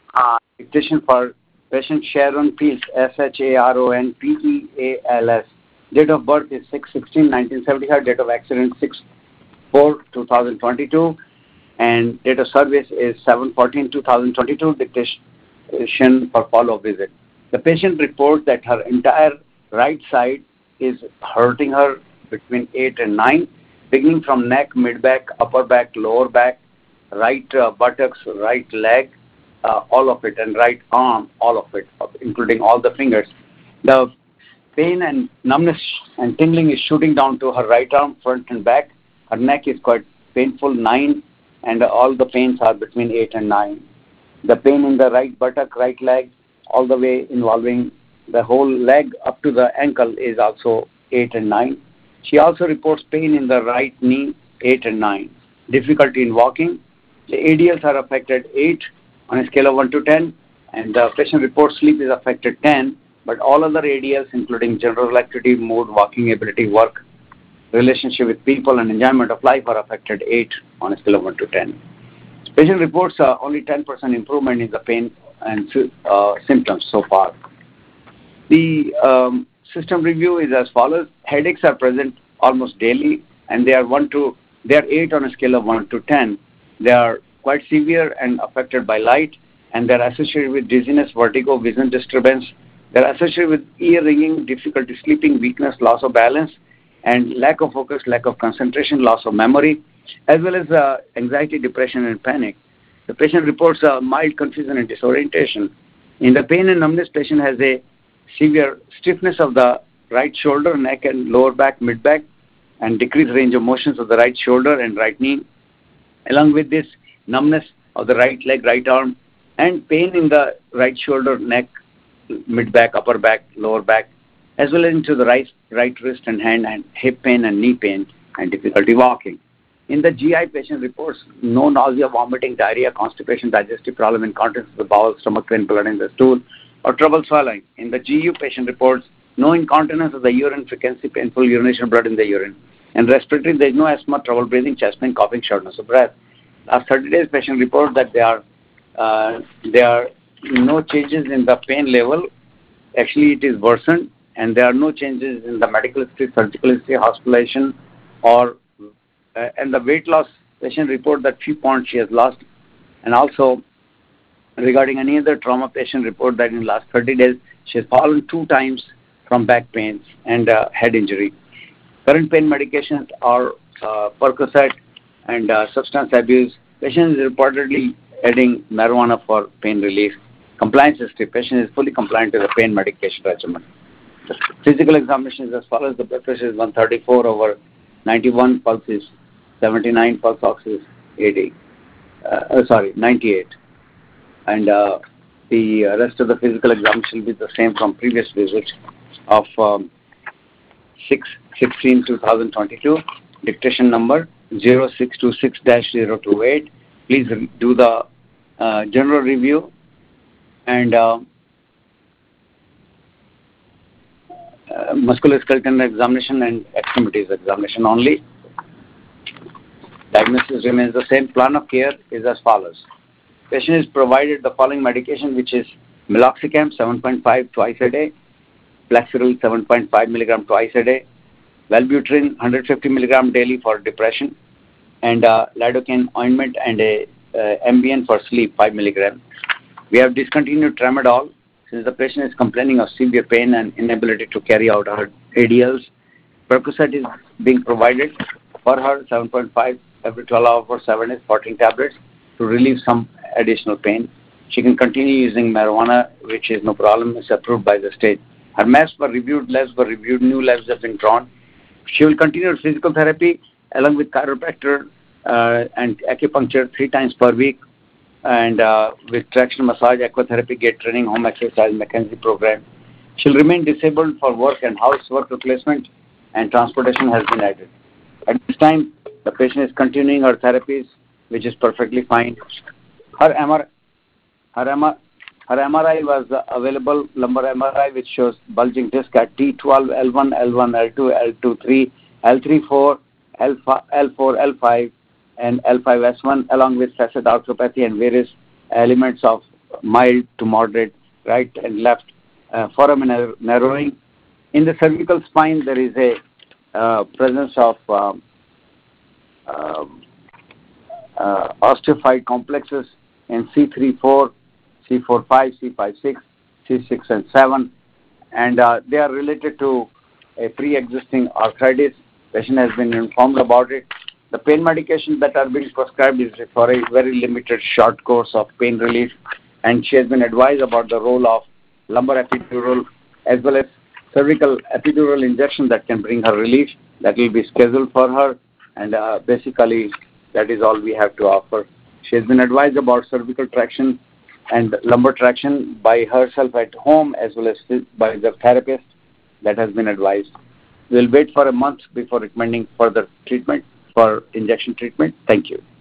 Dictation for patient Sharon Peels, Sharonpeals. Date of birth is 6/16/1975. Date of accident 6/4/2022. And date of service is 7/14/2022. Dictation for follow-up visit. The patient reports that her entire right side is hurting her between 8 and 9, beginning from neck, mid-back, upper back, lower back, right buttocks, right leg, all of it, and right arm, all of it, including all the fingers. The pain and numbness and tingling is shooting down to her right arm, front and back. Her neck is quite painful, 9, and all the pains are between 8 and 9. The pain in the right buttock, right leg, all the way involving the whole leg up to the ankle is also 8 and 9. She also reports pain in the right knee, 8 and 9. Difficulty in walking. The ADLs are affected 8 on a scale of 1 to 10, and the patient reports sleep is affected 10, but all other ADLs, including general activity, mood, walking ability, work, relationship with people, and enjoyment of life, are affected 8 on a scale of 1 to 10. Patient reports only 10% improvement in the pain and symptoms so far. The system review is as follows. Headaches are present almost daily, and they are 8 on a scale of 1 to 10. They are quite severe and affected by light, and they are associated with dizziness, vertigo, vision disturbance. They are associated with ear ringing, difficulty sleeping, weakness, loss of balance, and lack of focus, lack of concentration, loss of memory, as well as anxiety, depression, and panic. The patient reports mild confusion and disorientation. In the pain and numbness, patient has a severe stiffness of the right shoulder, neck, and lower back, mid-back, and decreased range of motions of the right shoulder and right knee. Along with this, numbness of the right leg, right arm, and pain in the right shoulder, neck, mid-back, upper back, lower back, as well as into the right wrist and hand, and hip pain and knee pain, and difficulty walking. In the GI, patient reports no nausea, vomiting, diarrhea, constipation, digestive problem, incontinence of the bowel, stomach pain, blood in the stool, or trouble swallowing. In the GU, patient reports no incontinence of the urine, frequency, painful urination, blood in the urine. And respiratory, there is no asthma, trouble breathing, chest pain, coughing, shortness of breath. Last 30 days, patient reports that there are no changes in the pain level. Actually, it is worsened, and there are no changes in the medical history, surgical history, hospitalization, or and the weight loss. Patient report that few pounds she has lost, and also regarding any other trauma, patient report that in the last 30 days she has fallen 2 times from back pains and head injury. Current pain medications are Percocet and substance abuse. Patient is reportedly adding marijuana for pain relief. Compliance history. Patient is fully compliant to the pain medication regimen. The physical examination is as follows. The blood pressure is 134/91, pulse is 79, pulse ox is 98. And the rest of the physical examination will be the same from previous visit of 6/16/2022. Dictation number 0626-028. Please do the general review and musculoskeletal examination and extremities examination only. Diagnosis remains the same. Plan of care is as follows. Patient is provided the following medication, which is meloxicam 7.5 twice a day, Plaxeril 7.5 milligram twice a day, Wellbutrin 150 milligram daily for depression, and lidocaine ointment and a Ambien for sleep 5 milligram. We have discontinued tramadol since the patient is complaining of severe pain and inability to carry out her ADLs. Percocet is being provided for her 7.5 every 12 hours for 7 days, 14 tablets to relieve some additional pain. She can continue using marijuana, which is no problem. It's approved by the state. Her maps were reviewed, labs were reviewed, new labs have been drawn. She will continue physical therapy along with chiropractor and acupuncture 3 times per week, and with traction massage, aquatherapy, gait training, home exercise, McKenzie program. She'll remain disabled for work and housework replacement, and transportation has been added. At this time, the patient is continuing her therapies, which is perfectly fine. Her MRI was available, lumbar MRI, which shows bulging disc at T12, L1, L1, L2, L2, 3, L3, 4, L4, L5, and L5S1, along with facet arthropathy and various elements of mild to moderate right and left foramen narrowing. In the cervical spine, there is a presence of osteophyte complexes in C3-4, C4-5, C5-6, C6 and 7, and they are related to a pre-existing arthritis. Patient has been informed about it. The pain medications that are being prescribed is for a very limited short course of pain relief, and she has been advised about the role of lumbar epidural as well as cervical epidural injection that can bring her relief. That will be scheduled for her, and basically that is all we have to offer. She has been advised about cervical traction and lumbar traction by herself at home as well as by the therapist that has been advised. We'll wait for a month before recommending further treatment for injection treatment. Thank you.